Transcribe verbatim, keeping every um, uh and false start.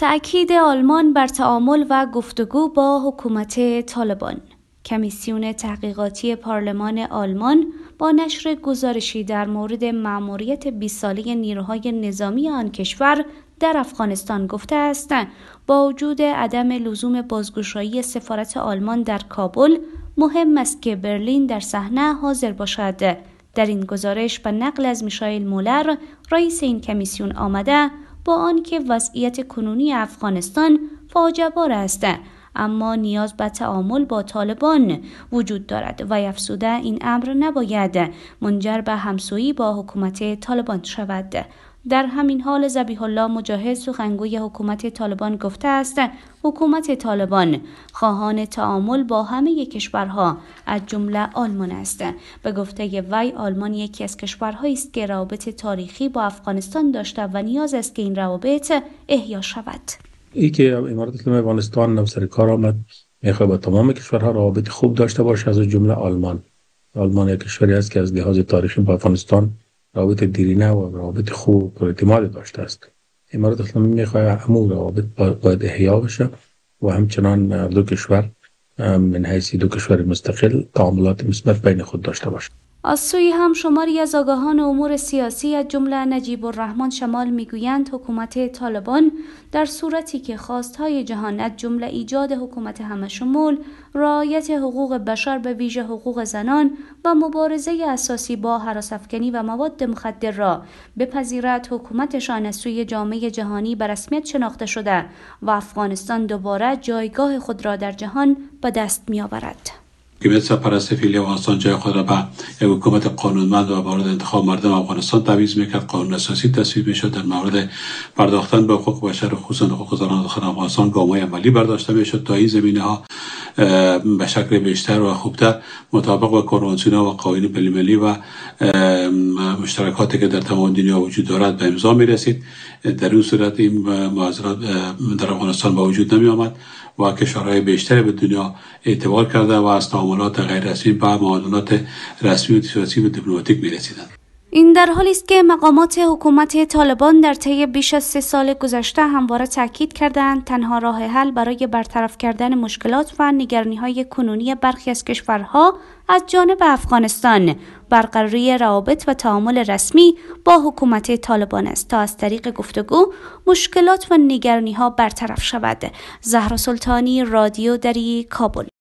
تأکید آلمان بر تعامل و گفتگو با حکومت طالبان. کمیسیون تحقیقاتی پارلمان آلمان با نشر گزارشی در مورد مأموریت بیست ساله نیروهای نظامی آن کشور در افغانستان گفته است با وجود عدم لزوم بازگشایی سفارت آلمان در کابل، مهم است که برلین در صحنه حاضر باشد. در این گزارش به نقل از میشائیل مولر، رئیس این کمیسیون آمده، با آنکه وضعیت کنونی افغانستان فاجعه بار است، اما نیاز به تعامل با طالبان وجود دارد و افزوده این امر نباید منجر به همسویی با حکومت طالبان شود. در همین حال ذبیح الله مجاهد، سخنگوی حکومت طالبان، گفته است حکومت طالبان خواهان تعامل با همه کشورها از جمله آلمان است. به گفته وی، آلمان یکی از کشورهایی است که روابط تاریخی با افغانستان داشته و نیاز است که این روابط احیا شود. ای که امارات اسلامی افغانستان نو سر کار آمد، میخواد با تمام کشورها روابط خوب داشته باشه، از جمله آلمان. آلمان یک کشوری است که از لحاظ تاریخی با افغانستان روابط دیرینه و روابط خوب و اعتماد داشته است. امارات اسلامی میخواد همون روابط باید احیا بشه و همچنان دو کشور من حیث دو کشور مستقل تعاملات مثبت بین خود داشته باشه. از سوی هم شماری از آگاهان امور سیاسی از جمله نجیب الرحمن شمال میگویند حکومت طالبان در صورتی که خواستهای جهان از جمله ایجاد حکومت همه‌شمول، رعایت حقوق بشر به ویژه حقوق زنان و مبارزه اساسی با هراس‌افکنی و مواد مخدر را بپذیرد، حکومتشان از سوی جامعه جهانی به رسمیت شناخته شده و افغانستان دوباره جایگاه خود را در جهان به دست می‌آورد. که مثل پرست فعلی افغانستان جای خود را به یک حکومت قانونمند و مورد انتخاب مردم افغانستان تعویض میکرد، قانون اساسی تصویب میشد، در مورد پرداختن به حقوق بشر خصوصا حقوق زنان داخل افغانستان گام‌های عملی برداشته میشد تا این زمینه‌ها به شکل بیشتر و خوبتر مطابق با کنوانسیون‌ها و قوانین بین‌المللی و مشترکاتی که در تمام دنیا وجود دارد به امضا میرسید. در این صورت این معذرات در افغانستان با وجود نمی آمد و کشورهای بیشتری به دنیا اعتبار کرده و از تعاملات غیر رسمی به معاملات رسمی و سیاسی و دیپلماتیک می رسیدند. این در حالی است که مقامات حکومت طالبان در طی بیش از سه سال گذشته همواره تاکید کردند تنها راه حل برای برطرف کردن مشکلات و نگرانی‌های کنونی برخی از کشورها از جانب افغانستان برقراری روابط و تعامل رسمی با حکومت طالبان است تا از طریق گفتگو مشکلات و نگرانی‌ها برطرف شود. زهرا سلطانی، رادیو دری، کابل.